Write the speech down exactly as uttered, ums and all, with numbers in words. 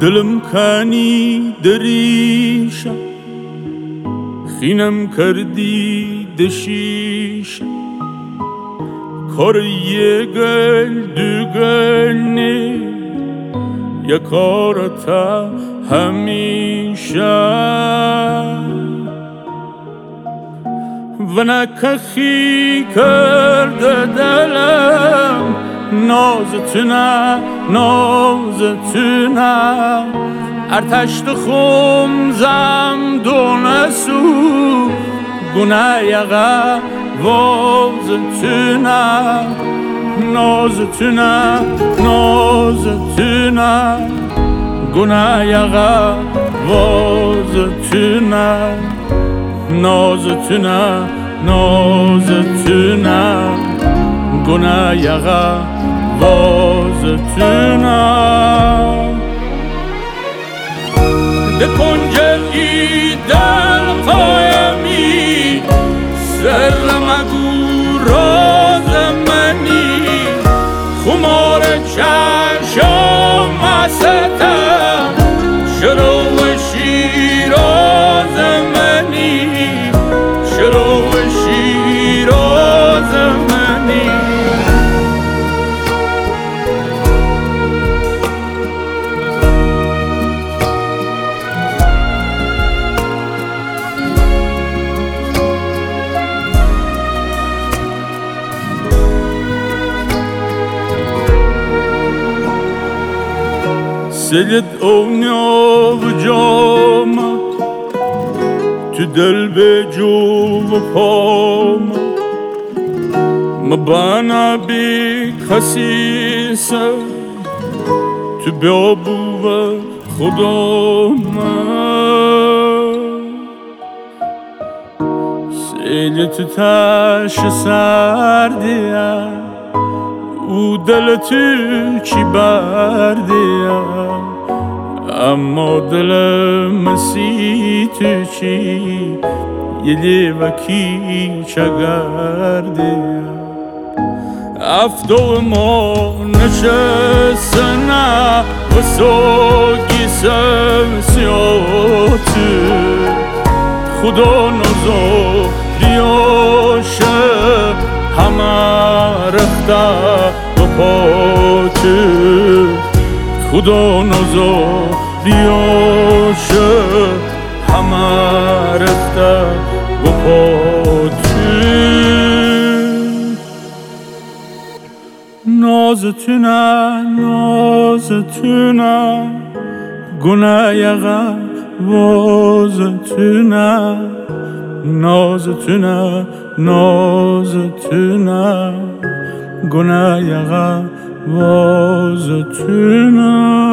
دلم کنی دریشم خینم کردی دشیشم کار یه گل دو گل نی یا کارتا همیشه و نکخی کرده دلم نازتونه نازتونه ارتشت خمزم دونسو گونه یقه وازتونه نازتونه نازتونه گونه یقه وازتونه نازتونه نازتونه گونه یقه وازتونه ده کنجل ای دل قایمی سر مگو راز منی خمار چشم مستم شروع شیراز منی شروع شیراز منی سلت اونیا و جام تو دل به جو و پام مبانا بی خسیسه تو بیابو و خدام سلت تش سردیه او دل تو چی بردیه اما دلم سی تو چی یه لیوکی چگردیه افتو ما نشستنه و سوگی سمسیاتو خدا نزا بیاشه همه رخته و پاتو خدا نزا بیاشه همه رخته و پاتو نازتونه نازتونه گونه یقه وازتونه نازتونه نازتونه گونه یقه وازتونه